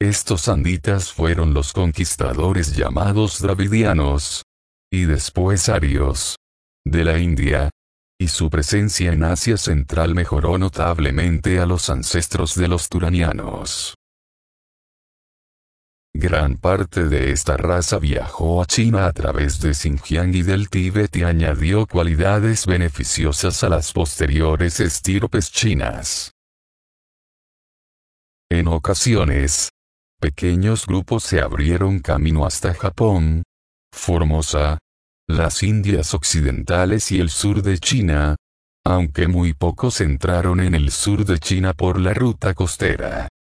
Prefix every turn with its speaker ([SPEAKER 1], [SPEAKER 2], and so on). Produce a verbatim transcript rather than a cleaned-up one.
[SPEAKER 1] Estos anditas fueron los conquistadores llamados dravidianos, y después arios, de la India, y su presencia en Asia Central mejoró notablemente a los ancestros de los turanianos. Gran parte de esta raza viajó a China a través de Xinjiang y del Tíbet y añadió cualidades beneficiosas a las posteriores estirpes chinas. En ocasiones, pequeños grupos se abrieron camino hasta Japón, Formosa, las Indias Occidentales y el sur de China, aunque muy pocos entraron en el sur de China por la ruta costera.